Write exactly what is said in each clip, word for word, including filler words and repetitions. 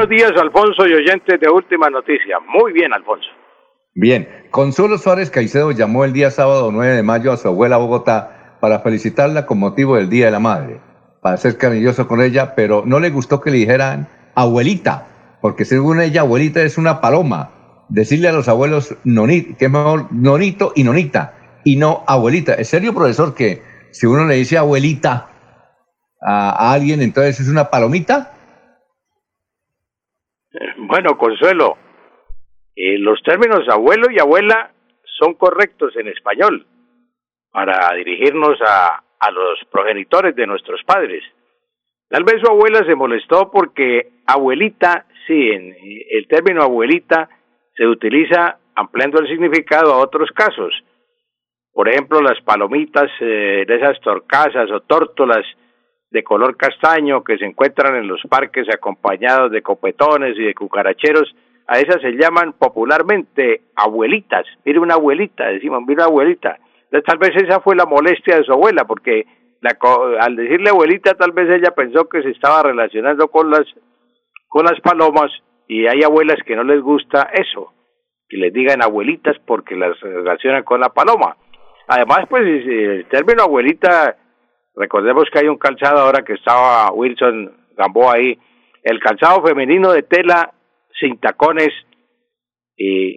buenos días, Alfonso y oyentes de Última Noticia. Muy bien, Alfonso. Bien, Consuelo Suárez Caicedo llamó el día sábado nueve de mayo a su abuela a Bogotá para felicitarla con motivo del Día de la Madre, para ser cariñoso con ella, pero no le gustó que le dijeran abuelita, porque según ella, abuelita es una paloma. Decirle a los abuelos nonito, que es mejor nonito y nonita, y no abuelita. ¿Es serio, profesor, que si uno le dice abuelita a, a alguien, entonces es una palomita? Bueno, Consuelo, eh, los términos abuelo y abuela son correctos en español para dirigirnos a, a los progenitores de nuestros padres. Tal vez su abuela se molestó porque abuelita, sí, en, el término abuelita se utiliza ampliando el significado a otros casos. Por ejemplo, las palomitas eh, de esas torcasas o tórtolas de color castaño que se encuentran en los parques acompañados de copetones y de cucaracheros, a esas se llaman popularmente abuelitas. Mire una abuelita, decimos, mira abuelita. Entonces, tal vez esa fue la molestia de su abuela, porque la, al decirle abuelita, tal vez ella pensó que se estaba relacionando con las, con las palomas, y hay abuelas que no les gusta eso, que les digan abuelitas porque las relacionan con la paloma. Además, pues, el término abuelita, recordemos que hay un calzado ahora que estaba Wilson Gamboa ahí, el calzado femenino de tela sin tacones, y,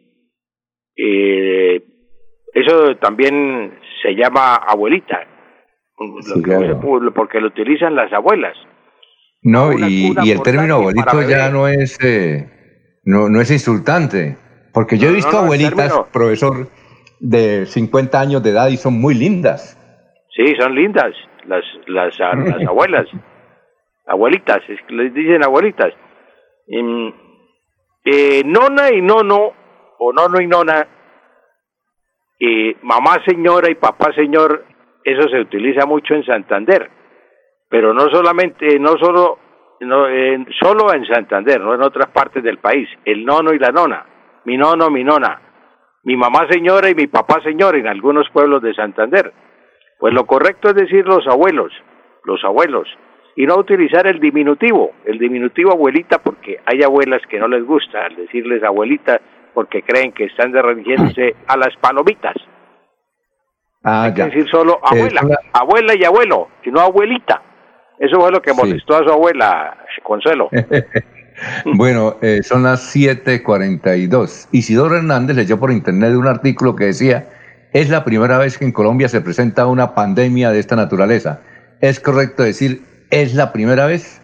y eso también se llama abuelita, sí, claro, porque lo utilizan las abuelas. No, una, y, una y el término abuelito ya no es, eh, no, no es insultante, porque yo no, he visto no, no, abuelitas, término, profesor, de cincuenta años de edad y son muy lindas. Sí, son lindas. Las, las, las abuelas, abuelitas, es que les dicen abuelitas. Eh, eh, nona y nono, o nono y nona, eh, mamá señora y papá señor, eso se utiliza mucho en Santander, pero no solamente, no solo, no, eh, solo en Santander, no en otras partes del país. El nono y la nona, mi nono, mi nona, mi mamá señora y mi papá señor en algunos pueblos de Santander. Pues lo correcto es decir los abuelos, los abuelos, y no utilizar el diminutivo, el diminutivo abuelita, porque hay abuelas que no les gusta al decirles abuelita, porque creen que están dirigiéndose a las palomitas. Ah, hay ya. que decir solo abuela, una... abuela y abuelo, y no abuelita. Eso fue lo que molestó sí. a su abuela, Consuelo. Bueno, eh, son las siete cuarenta y dos. Isidoro Hernández leyó por internet un artículo que decía: es la primera vez que en Colombia se presenta una pandemia de esta naturaleza. ¿Es correcto decir, es la primera vez?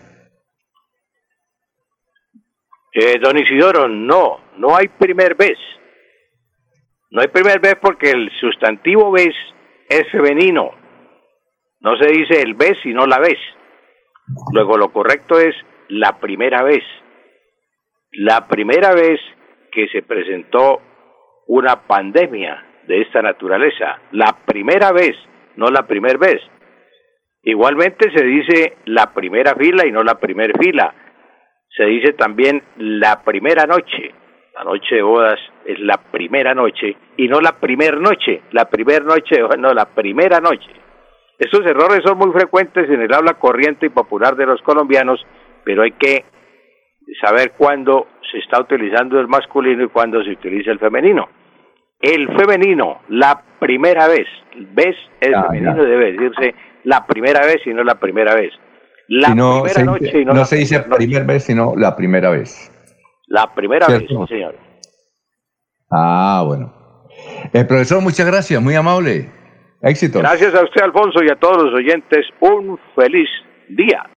Eh, don Isidoro, no, no hay primer vez. No hay primer vez porque el sustantivo vez es femenino. No se dice el vez, sino la vez. Luego lo correcto es la primera vez. La primera vez que se presentó una pandemia de esta naturaleza, la primera vez, no la primer vez. Igualmente se dice la primera fila y no la primer fila. Se dice también la primera noche. La noche de bodas es la primera noche y no la primer noche. La primer noche, no, la primera noche. Estos errores son muy frecuentes en el habla corriente y popular de los colombianos, pero hay que saber cuándo se está utilizando el masculino y cuándo se utiliza el femenino. El femenino, la primera vez, vez es ah, femenino, ya. Debe decirse la primera vez y no la primera vez. La si no, primera se, noche y no no la se dice primera primera vez, sino la primera vez. La primera ¿cierto? Vez, sí, señor. Ah, bueno. El profesor, muchas gracias, muy amable. Éxitos. Gracias a usted, Alfonso, y a todos los oyentes. Un feliz día.